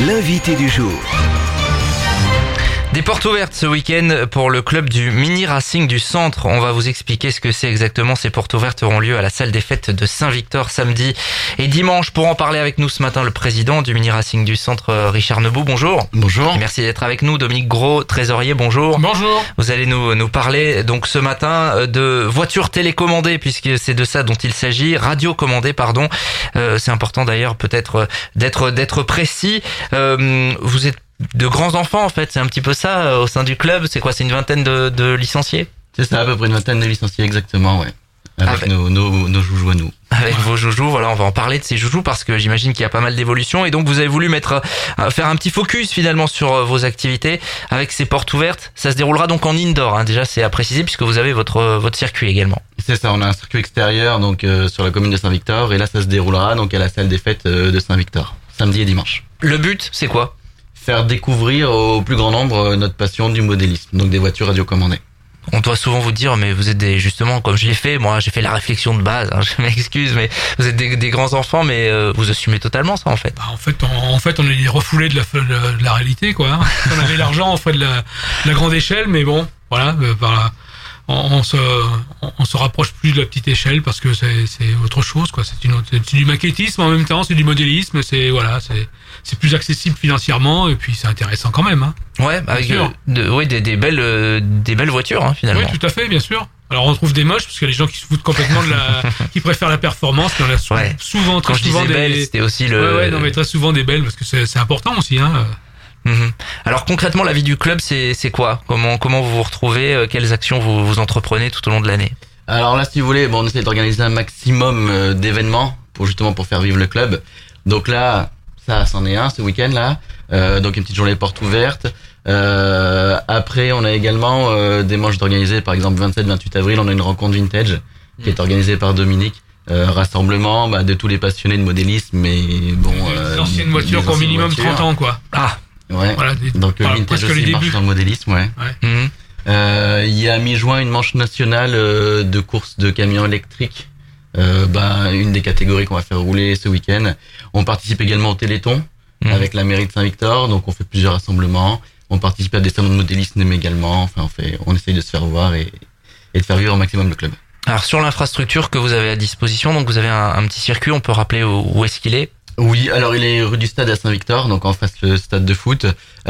l'invité du jour. Des portes ouvertes ce week-end pour le club du Mini Racing du Centre. On va vous expliquer ce que c'est exactement. Ces portes ouvertes auront lieu à la salle des fêtes de Saint-Victor samedi et dimanche. Pour en parler avec nous ce matin, le président du Mini Racing du Centre, Richard Nebout, bonjour. Bonjour. Et merci d'être avec nous. Dominique Gros, trésorier, bonjour. Bonjour. Vous allez nous parler donc ce matin de voitures télécommandées, puisque c'est de ça dont il s'agit. Radio-commandées, pardon. C'est important d'ailleurs peut-être d'être précis. Vous êtes de grands enfants en fait, c'est un petit peu ça au sein du club. C'est quoi, c'est une vingtaine de licenciés? C'est ça, à peu près une vingtaine de licenciés, exactement, ouais. Avec nos joujoux à nous. Avec vos joujoux, voilà, on va en parler de ces joujoux parce que j'imagine qu'il y a pas mal d'évolutions et donc vous avez voulu faire un petit focus finalement sur vos activités avec ces portes ouvertes. Ça se déroulera donc en indoor, hein. Déjà c'est à préciser puisque vous avez votre circuit également. C'est ça, on a un circuit extérieur donc sur la commune de Saint-Victor et là ça se déroulera donc à la salle des fêtes de Saint-Victor, samedi et dimanche. Le but, c'est quoi? Faire découvrir au plus grand nombre notre passion du modélisme, donc des voitures radiocommandées. On doit souvent vous dire, mais vous êtes justement, comme je l'ai fait, moi j'ai fait la réflexion de base, hein, je m'excuse, mais vous êtes des grands enfants, mais vous assumez totalement ça en fait. Bah, en fait, on est les refoulés de la réalité, quoi. Hein. On avait l'argent, on ferait de la grande échelle, mais bon, voilà, on se rapproche plus de la petite échelle parce que c'est autre chose, quoi. C'est du maquettisme en même temps, c'est du modélisme, c'est plus accessible financièrement et puis c'est intéressant quand même, hein. Ouais, avec des belles voitures, hein, finalement. Oui, tout à fait, bien sûr. Alors on trouve des moches parce qu'il y a des gens qui se foutent complètement qui préfèrent la performance, mais on a souvent très souvent des belles, c'était aussi non mais très souvent des belles parce que c'est important aussi, hein. Alors concrètement, la vie du club, c'est quoi? Comment vous vous retrouvez? Quelles actions vous entreprenez tout au long de l'année? Alors là, si vous voulez, on essaie d'organiser un maximum d'événements pour faire vivre le club. Donc là, ça c'en est un ce week-end là. Donc une petite journée porte ouverte. Après, on a également des manches d'organiser. Par exemple, 27-28 avril, on a une rencontre vintage qui est organisée par Dominique. Rassemblement de tous les passionnés de modélisme, mais bon. Les anciennes voitures qui ont minimum 30 ans, quoi. Ah. Ouais. Voilà, donc vintage aussi marche dans le modélisme, ouais. Il y a mi-juin une manche nationale de course de camions électriques. Une des catégories qu'on va faire rouler ce week-end. On participe également au Téléthon avec la mairie de Saint-Victor, donc on fait plusieurs rassemblements. On participe à des salons de modélisme également. Enfin, on essaye de se faire voir et de faire vivre au maximum le club. Alors sur l'infrastructure que vous avez à disposition, donc vous avez un petit circuit, on peut rappeler où est-ce qu'il est? Oui, alors il est rue du Stade à Saint-Victor, donc en face le stade de foot.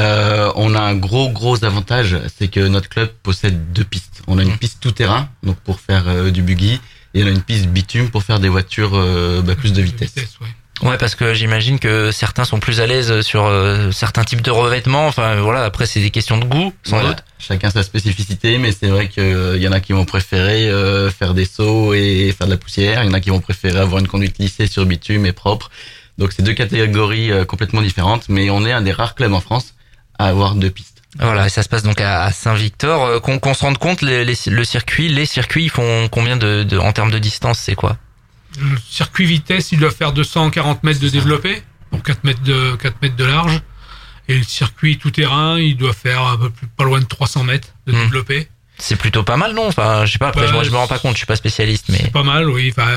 On a un gros avantage, c'est que notre club possède 2 pistes. On a une piste tout-terrain, donc pour faire du buggy, et on a une piste bitume pour faire des voitures plus de vitesse. Ouais, parce que j'imagine que certains sont plus à l'aise sur certains types de revêtements. Enfin voilà, après c'est des questions de goût, sans doute. Chacun sa spécificité, mais c'est vrai qu'il y en a qui vont préférer faire des sauts et faire de la poussière. Il y en a qui vont préférer avoir une conduite lissée sur bitume et propre. Donc c'est 2 catégories complètement différentes, mais on est un des rares clubs en France à avoir 2 pistes. Voilà, et ça se passe donc à Saint-Victor. Qu'on se rende compte, les circuits ils font combien en termes de distance, c'est quoi? Le circuit vitesse, il doit faire 240 mètres de développé, donc 4 mètres de large. Et le circuit tout-terrain, il doit faire pas loin de 300 mètres de développé. C'est plutôt pas mal, non? Enfin, je sais pas, après, moi, je me rends pas compte, je suis pas spécialiste, mais. C'est pas mal, oui. Enfin,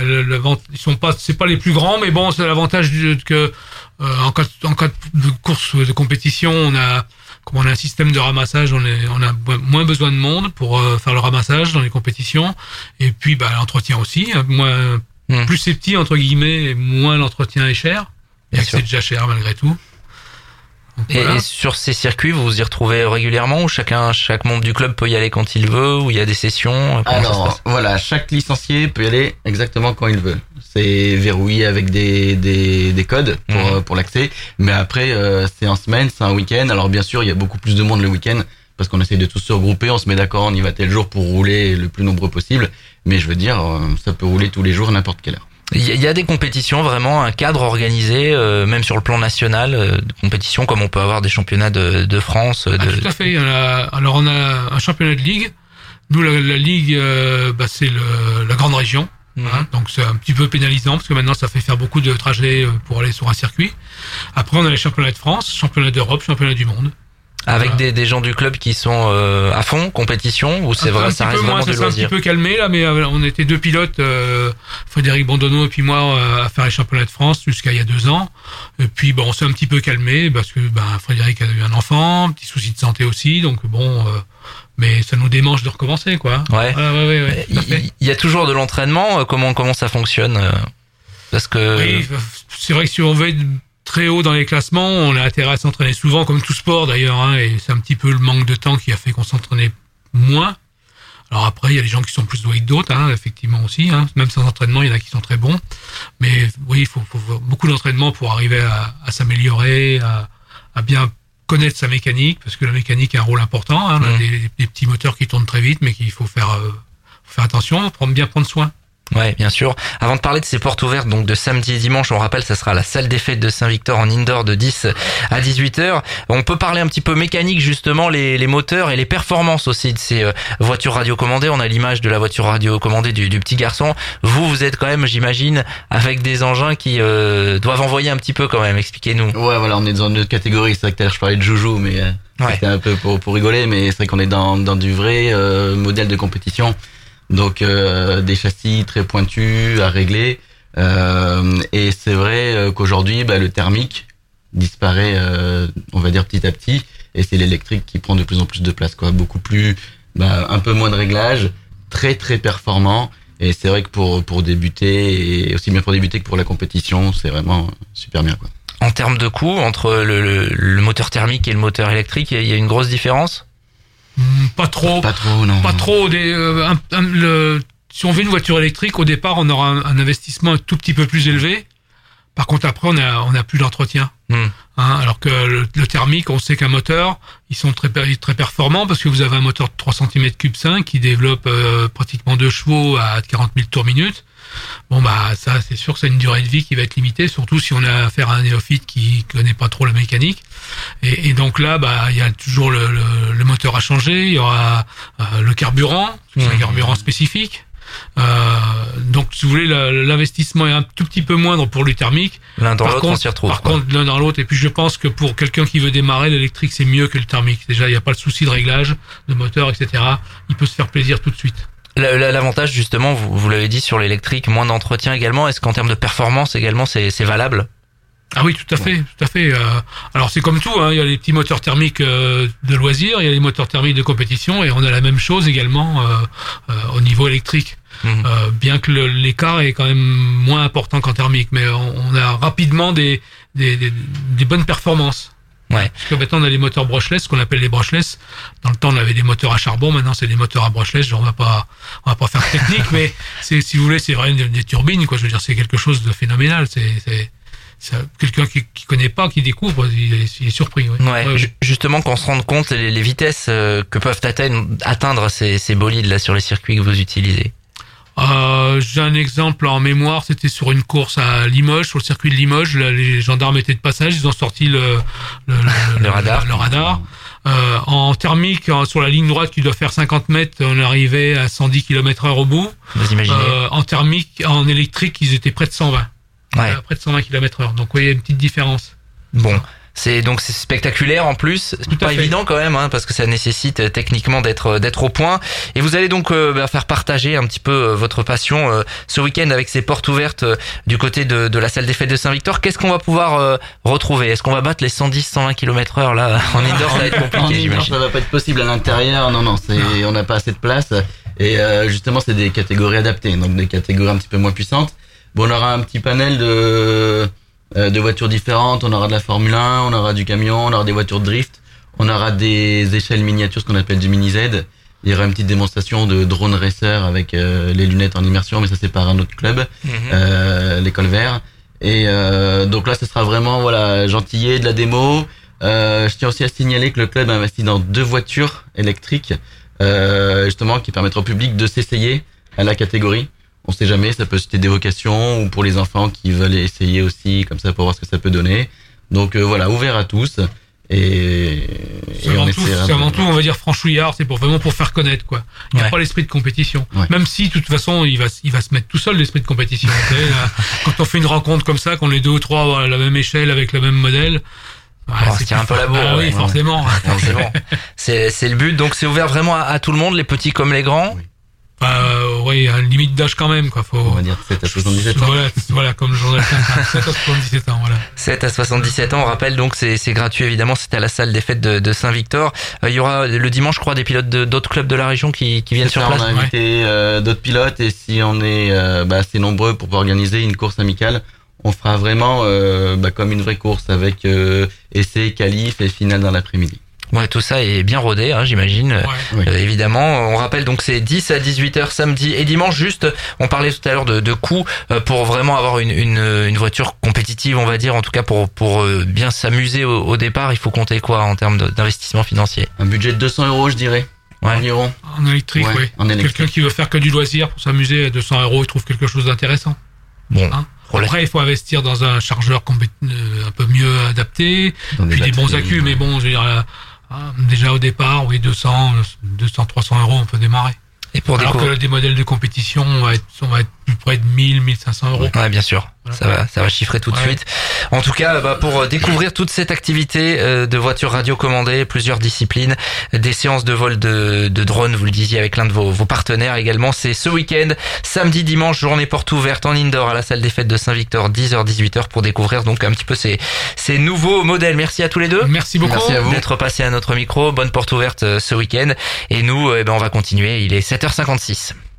c'est pas les plus grands, mais bon, c'est l'avantage que, en cas de course de compétition, comme on a un système de ramassage, on a moins besoin de monde pour faire le ramassage dans les compétitions. Et puis, l'entretien aussi, plus c'est petit, entre guillemets, moins l'entretien est cher. Bien sûr. C'est déjà cher, malgré tout. Voilà. Et sur ces circuits, vous vous y retrouvez régulièrement ou chaque membre du club peut y aller quand il veut, ou il y a des sessions? Alors voilà, chaque licencié peut y aller exactement quand il veut. C'est verrouillé avec des codes pour l'accès, mais après c'est en semaine, c'est un week-end. Alors bien sûr, il y a beaucoup plus de monde le week-end parce qu'on essaye de tous se regrouper, on se met d'accord, on y va tel jour pour rouler le plus nombreux possible. Mais je veux dire, ça peut rouler tous les jours à n'importe quelle heure. Il y a des compétitions, vraiment un cadre organisé, même sur le plan national, de compétitions comme on peut avoir des championnats de France. Tout à fait. Alors on a un championnat de ligue. Nous, la ligue, c'est la grande région. Hein, donc c'est un petit peu pénalisant parce que maintenant ça fait faire beaucoup de trajets pour aller sur un circuit. Après on a les championnats de France, championnats d'Europe, championnats du monde. Avec des gens du club qui sont à fond, compétition, ou c'est vrai, ça reste vraiment du loisir? Ça s'est un petit peu calmé là, mais on était 2 pilotes, Frédéric Bandonneau et puis moi, à faire les championnats de France jusqu'à il y a 2 ans. Et puis on s'est un petit peu calmé parce que Frédéric a eu un enfant, petit souci de santé aussi, donc mais ça nous démange de recommencer, quoi. Ouais. Il y a toujours de l'entraînement. Comment ça fonctionne? Parce que oui, c'est vrai que si on veut être très haut dans les classements, on a intérêt à s'entraîner souvent, comme tout sport d'ailleurs, et c'est un petit peu le manque de temps qui a fait qu'on s'entraînait moins. Alors après, il y a des gens qui sont plus doués que d'autres, effectivement aussi, même sans entraînement, il y en a qui sont très bons. Mais oui, il faut beaucoup d'entraînement pour arriver à s'améliorer, à bien connaître sa mécanique, parce que la mécanique a un rôle important. On a des petits moteurs qui tournent très vite, mais qu'il faut faire attention, bien prendre soin. Ouais, bien sûr. Avant de parler de ces portes ouvertes, donc de samedi et dimanche, on rappelle, ça sera à la salle des fêtes de Saint-Victor en indoor de 10 à 18h. On peut parler un petit peu mécanique, justement, les moteurs et les performances aussi de ces voitures radiocommandées. On a l'image de la voiture radiocommandée du petit garçon. Vous êtes quand même, j'imagine, avec des engins qui doivent envoyer un petit peu quand même. Expliquez-nous. Ouais, voilà, on est dans une autre catégorie. C'est vrai que tout à l'heure je parlais de Joujou, mais c'était un peu pour rigoler, mais c'est vrai qu'on est dans du vrai modèle de compétition. Donc des châssis très pointus à régler, et c'est vrai qu'aujourd'hui le thermique disparaît, on va dire petit à petit, et c'est l'électrique qui prend de plus en plus de place, quoi. Beaucoup plus, un peu moins de réglage, très très performant, et c'est vrai que pour débuter, et aussi bien pour débuter que pour la compétition, c'est vraiment super bien, quoi. En termes de coût, entre le moteur thermique et le moteur électrique, il y a une grosse différence? Pas trop, non. Pas trop. Si on veut une voiture électrique, au départ, on aura un investissement un tout petit peu plus élevé. Par contre, après, on a plus d'entretien. Alors que le thermique, on sait qu'un moteur, ils sont très très performants parce que vous avez un moteur de 3 cm3 5 qui développe pratiquement 2 chevaux à 40 000 tours minute. Ça, c'est sûr que c'est une durée de vie qui va être limitée, surtout si on a affaire à un néophyte qui connaît pas trop la mécanique. Et donc là, il y a toujours le moteur à changer, il y aura le carburant, c'est un carburant spécifique. Donc, si vous voulez, l'investissement est un tout petit peu moindre pour le thermique. L'un dans l'autre, on s'y retrouve. Par contre, l'un dans l'autre. Et puis, je pense que pour quelqu'un qui veut démarrer, l'électrique, c'est mieux que le thermique. Déjà, il n'y a pas le souci de réglage de moteur, etc. Il peut se faire plaisir tout de suite. L'avantage, justement, vous l'avez dit sur l'électrique, moins d'entretien également. Est-ce qu'en termes de performance également, c'est valable? Ah oui, tout à fait. Alors c'est comme tout, il y a les petits moteurs thermiques de loisirs, il y a les moteurs thermiques de compétition, et on a la même chose également au niveau électrique. Bien que l'écart est quand même moins important qu'en thermique, mais on a rapidement des bonnes performances. Ouais. Parce que maintenant on a les moteurs brushless, ce qu'on appelle les brushless. Dans le temps on avait des moteurs à charbon, maintenant c'est des moteurs à brushless. Genre on va pas faire technique, mais si vous voulez, c'est vraiment des turbines, quoi. Je veux dire, c'est quelque chose de phénoménal. C'est quelqu'un qui connaît pas, qui découvre, il est surpris. Ouais. Justement, qu'on se rende compte les vitesses que peuvent atteindre ces bolides là sur les circuits que vous utilisez. J'ai un exemple en mémoire, c'était sur une course à Limoges, sur le circuit de Limoges. Là, les gendarmes étaient de passage, ils ont sorti le radar. En thermique, sur la ligne droite qui doit faire 50 mètres, on arrivait à 110 km/h au bout. Vous imaginez. En thermique, en électrique, ils étaient près de 120. Ouais. Près de 120 km/h. Donc, vous voyez, une petite différence. Bon. C'est spectaculaire en plus. C'est pas évident quand même, parce que ça nécessite techniquement d'être au point. Et vous allez donc faire partager un petit peu votre passion ce week-end avec ces portes ouvertes du côté de la salle des fêtes de Saint-Victor. Qu'est-ce qu'on va pouvoir retrouver? Est-ce qu'on va battre les 110-120 km/h là en indoor? Ça va être compliqué, j'imagine. Ça va pas être possible à l'intérieur. Non, on n'a pas assez de place. Et justement, c'est des catégories adaptées, donc des catégories un petit peu moins puissantes. Bon, on aura un petit panel de voitures différentes, on aura de la Formule 1, on aura du camion, on aura des voitures de drift, on aura des échelles miniatures, ce qu'on appelle du mini-Z. Il y aura une petite démonstration de drone racer avec les lunettes en immersion, mais ça c'est par un autre club, l'école Vert. Et donc là, ce sera vraiment gentillet, de la démo. Je tiens aussi à signaler que le club a investi dans 2 voitures électriques, justement, qui permettront au public de s'essayer à la catégorie. On sait jamais, ça peut susciter des vocations, ou pour les enfants qui veulent essayer aussi, comme ça, pour voir ce que ça peut donner. Donc ouvert à tous. Et c'est avant tout, on va dire, franchouillard, c'est vraiment pour faire connaître, quoi. Il n'y a pas l'esprit de compétition. Ouais. Même si, de toute façon, il va se mettre tout seul, l'esprit de compétition. Quand on fait une rencontre comme ça, qu'on est 2 ou 3 à la même échelle, avec le même modèle, On se tient un peu la bourre. Oui, forcément. C'est le but. Donc c'est ouvert vraiment à tout le monde, les petits comme les grands. Oui, à une limite d'âge quand même, quoi. On va dire 7 à 77 ans. Voilà, comme le journal 7 à 77 ans, voilà. 7 à 77 ans, on rappelle, donc c'est gratuit évidemment, c'est à la salle des fêtes de Saint-Victor. Il y aura le dimanche, je crois, des pilotes d'autres clubs de la région qui viennent sur place. On a invité d'autres pilotes, et si on est assez nombreux pour pouvoir organiser une course amicale, on fera vraiment comme une vraie course avec essai, qualif et finale dans l'après-midi. Ouais, tout ça est bien rodé, j'imagine. Ouais. Évidemment, on rappelle donc c'est 10 à 18h samedi et dimanche. Juste, on parlait tout à l'heure de coûts pour vraiment avoir une voiture compétitive, on va dire. En tout cas, pour bien s'amuser au départ, il faut compter quoi en termes d'investissement financier? Un budget de 200 €, je dirais. Ouais. Environ. En électrique, oui. Quelqu'un qui veut faire que du loisir pour s'amuser à 200 €, il trouve quelque chose d'intéressant. Bon. Après, il faut investir dans un chargeur un peu mieux adapté, puis des bons accus, mais bon, je veux dire, déjà au départ, oui, 200, 300 €, on peut démarrer. Et pour alors que des modèles de compétition, on va être plus près de 1000, 1500 €. Ouais, bien sûr. Voilà. Ça va chiffrer tout de suite. En tout cas, pour découvrir toute cette activité de voitures radiocommandées, plusieurs disciplines, des séances de vol de drone, vous le disiez, avec l'un de vos partenaires également, c'est ce week-end, samedi, dimanche, journée porte ouverte en indoor à la salle des fêtes de Saint-Victor, 10h, 18h, pour découvrir donc un petit peu ces nouveaux modèles. Merci à tous les deux. Merci beaucoup. Merci à vous d'être passés à notre micro. Bonne porte ouverte ce week-end. Et nous, on va continuer. Il est 7h56.